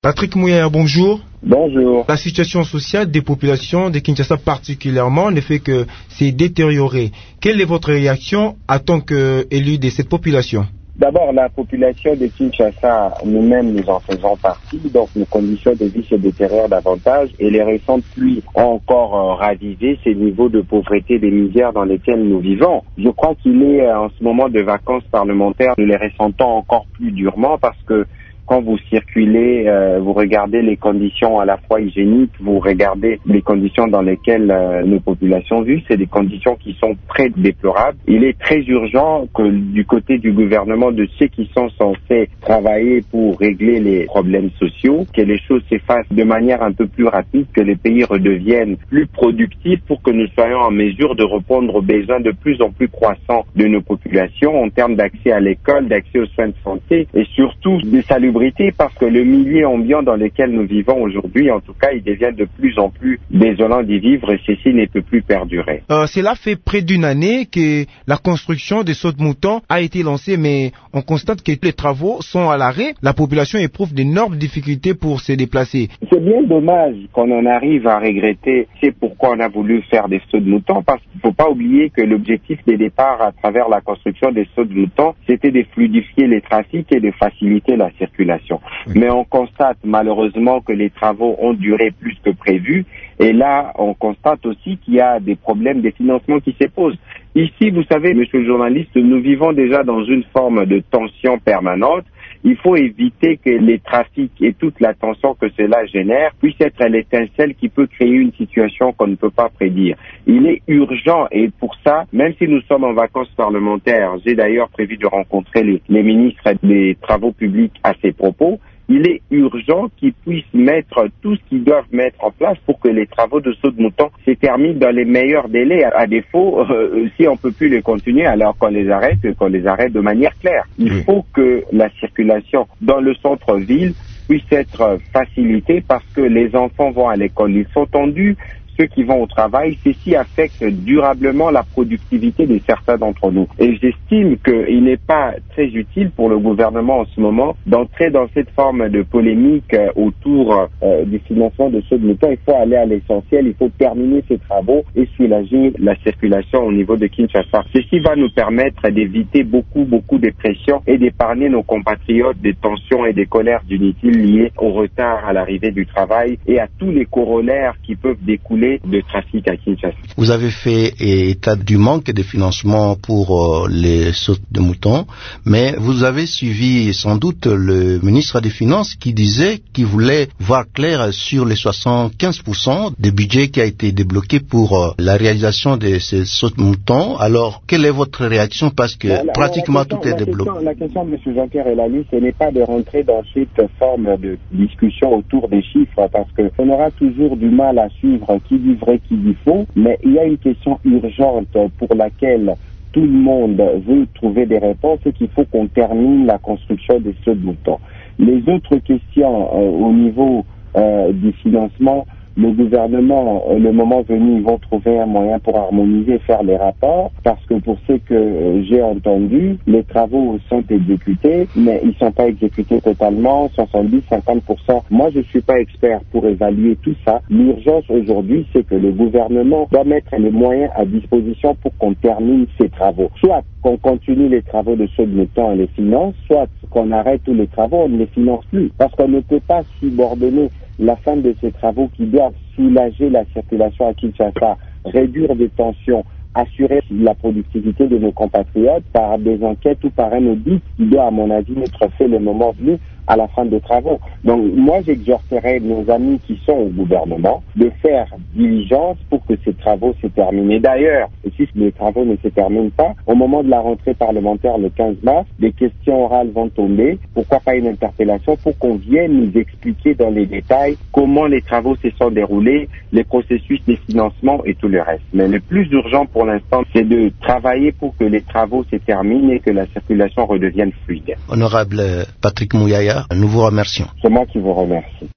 Patrick Mouyaya, bonjour. Bonjour. La situation sociale des populations de Kinshasa particulièrement ne fait que s'est détériorer. Quelle est votre réaction en tant qu'élu de cette population? D'abord, la population de Kinshasa, nous-mêmes, nous en faisons partie, donc nos conditions de vie se détériorent davantage et les récentes pluies ont encore ravivé ces niveaux de pauvreté et de misère dans lesquels nous vivons. Je crois qu'il est en ce moment de vacances parlementaires, nous les ressentons encore plus durement parce que quand vous circulez, vous regardez les conditions à la fois hygiéniques, vous regardez les conditions dans lesquelles nos populations vivent, c'est des conditions qui sont très déplorables. Il est très urgent que du côté du gouvernement, de ceux qui sont censés travailler pour régler les problèmes sociaux, que les choses s'effacent de manière un peu plus rapide, que les pays redeviennent plus productifs pour que nous soyons en mesure de répondre aux besoins de plus en plus croissants de nos populations en termes d'accès à l'école, d'accès aux soins de santé et surtout de salubrité, parce que le milieu ambiant dans lequel nous vivons aujourd'hui, en tout cas, il devient de plus en plus désolant d'y vivre et ceci ne peut plus perdurer. Cela fait près d'une année que la construction des sautes-moutons a été lancée, mais on constate que les travaux sont à l'arrêt. La population éprouve d'énormes difficultés pour se déplacer. C'est bien dommage qu'on en arrive à regretter. C'est pourquoi on a voulu faire des sautes-moutons, parce qu'il ne faut pas oublier que l'objectif des départs à travers la construction des sautes-moutons, c'était de fluidifier les trafics et de faciliter la circulation. Mais on constate malheureusement que les travaux ont duré plus que prévu et là on constate aussi qu'il y a des problèmes de financement qui se posent. Ici, vous savez, monsieur le journaliste, nous vivons déjà dans une forme de tension permanente. Il faut éviter que les trafics et toute la tension que cela génère puisse être l'étincelle qui peut créer une situation qu'on ne peut pas prédire. Il est urgent et pour ça, même si nous sommes en vacances parlementaires, j'ai d'ailleurs prévu de rencontrer les ministres des Travaux publics à ces propos, il est urgent qu'ils puissent mettre tout ce qu'ils doivent mettre en place pour que les travaux de saut-de-mouton se terminent dans les meilleurs délais. À défaut, si on peut plus les continuer, alors qu'on les arrête de manière claire. Il faut que la circulation dans le centre-ville puisse être facilitée parce que les enfants vont à l'école, ils sont tendus. Ceux qui vont au travail, ceci affecte durablement la productivité de certains d'entre nous. Et j'estime qu'il n'est pas très utile pour le gouvernement en ce moment d'entrer dans cette forme de polémique autour du financement de ceux de l'État. Il faut aller à l'essentiel, il faut terminer ces travaux et soulager la circulation au niveau de Kinshasa. Ceci va nous permettre d'éviter beaucoup de pressions et d'épargner nos compatriotes des tensions et des colères inutiles liées au retard à l'arrivée du travail et à tous les corollaires qui peuvent découler de trafic à Kinshasa. Vous avez fait état du manque de financement pour les sautes de moutons, mais vous avez suivi sans doute le ministre des Finances qui disait qu'il voulait voir clair sur les 75% des budgets qui a été débloqué pour la réalisation de ces sautes de moutons. Alors, quelle est votre réaction parce que pratiquement tout est débloqué? La question, M. Jean-Pierre Elali, ce n'est pas de rentrer dans cette forme de discussion autour des chiffres parce qu'on aura toujours du mal à suivre qui dit vrai, qui dit faux, mais il y a une question urgente pour laquelle tout le monde veut trouver des réponses, c'est qu'il faut qu'on termine la construction des sautes-moutons. Les autres questions au niveau du financement, le gouvernement, le moment venu, ils vont trouver un moyen pour harmoniser, faire les rapports, parce que pour ce que j'ai entendu, les travaux sont exécutés, mais ils ne sont pas exécutés totalement, 70-50%. Moi, je ne suis pas expert pour évaluer tout ça. L'urgence aujourd'hui, c'est que le gouvernement doit mettre les moyens à disposition pour qu'on termine ces travaux. Soit qu'on continue les travaux de ceux de l'État et les finance, soit qu'on arrête tous les travaux, on ne les finance plus. Parce qu'on ne peut pas subordonner la fin de ces travaux qui doivent soulager la circulation à Kinshasa, réduire des tensions, assurer la productivité de nos compatriotes par des enquêtes ou par un audit qui doit, à mon avis, être fait le moment venu à la fin des travaux. Donc, moi, j'exhorterai nos amis qui sont au gouvernement de faire diligence pour que ces travaux se terminent. Et d'ailleurs, si les travaux ne se terminent pas, au moment de la rentrée parlementaire le 15 mars, des questions orales vont tomber. Pourquoi pas une interpellation pour qu'on vienne nous expliquer dans les détails comment les travaux se sont déroulés, les processus des financements et tout le reste. Mais le plus urgent pour l'instant, c'est de travailler pour que les travaux se terminent et que la circulation redevienne fluide. Honorable Patrick Mouyaya, nous vous remercions. C'est moi qui vous remercie.